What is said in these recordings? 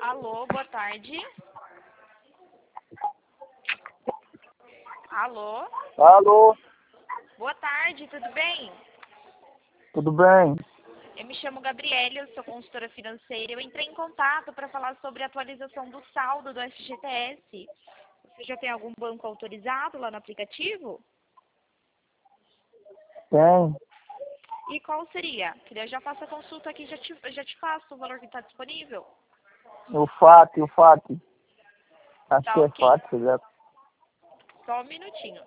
Alô, boa tarde. Alô, Alô, boa tarde, tudo bem? tudo bem? Eu me chamo Gabriele, eu sou consultora financeira. Eu entrei em contato para falar sobre a atualização do saldo do FGTS. Você já tem algum banco autorizado lá no aplicativo? Tem. E qual seria? Que daí eu já faço a consulta aqui e já te passo o valor que está disponível. O FAT. Acho Tá que é ok. FAT, já. Só um minutinho.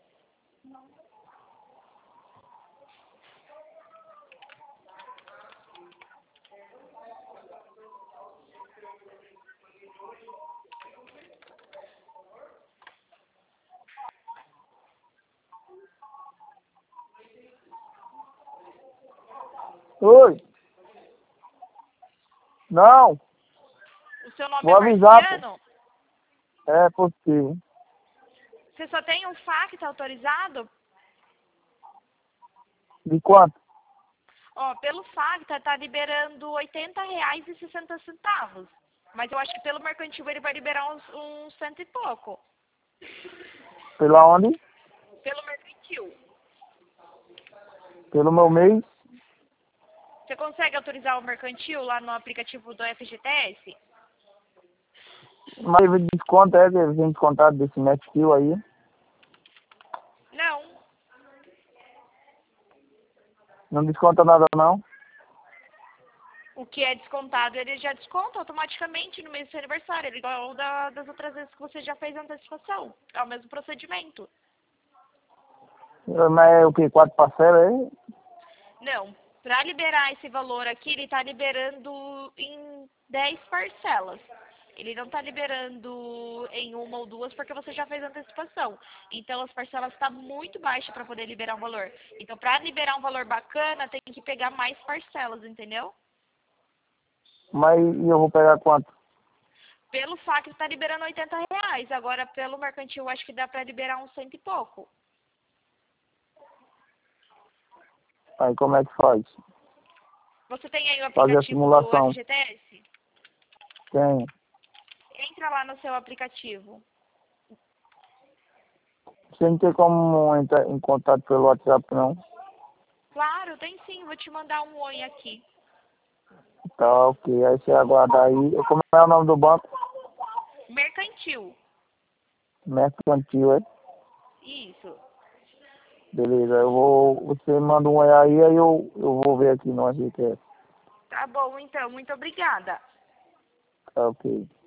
Oi. Não, O seu nome é vou avisar, pô. Marciano? É possível. Você só tem um FAQ autorizado? De quanto? Ó, pelo FAQ tá liberando R$ 80,60. Mas eu acho que pelo mercantil ele vai liberar uns cento e pouco. Pela onde? Pelo mercantil. Pelo meu mês? Você consegue autorizar o mercantil lá no aplicativo do FGTS? Mas o desconto é que vem descontado desse Netflix aí. Não. Não desconta nada não. O que é descontado, ele já desconta automaticamente no mês do seu aniversário. Ele igual das outras vezes que você já fez a antecipação. É o mesmo procedimento. Mas é o que? 4 parcelas aí? Não. Para liberar esse valor aqui, ele está liberando em 10 parcelas. Ele não está liberando em uma ou duas porque você já fez a antecipação. Então, as parcelas estão muito baixas para poder liberar um valor. Então, para liberar um valor bacana, tem que pegar mais parcelas, entendeu? Mas e eu vou pegar quanto? Pelo FAQ está liberando R$ 80. Agora, pelo mercantil, acho que dá para liberar uns cento e pouco. Aí como é que faz? Você tem aí o Fazer a aplicativo do simulação. FGTS? Tem. Entra lá no seu aplicativo. Sem ter como entrar em contato pelo WhatsApp não. Claro, tem sim. Vou te mandar um oi aqui. Tá, ok. Aí você aguarda aí. Como é o nome do banco? Mercantil. Mercantil, é? Isso. Beleza, eu vou. Você manda um aí eu vou ver aqui no GTS. Tá bom, então. Muito obrigada. Tá, ok.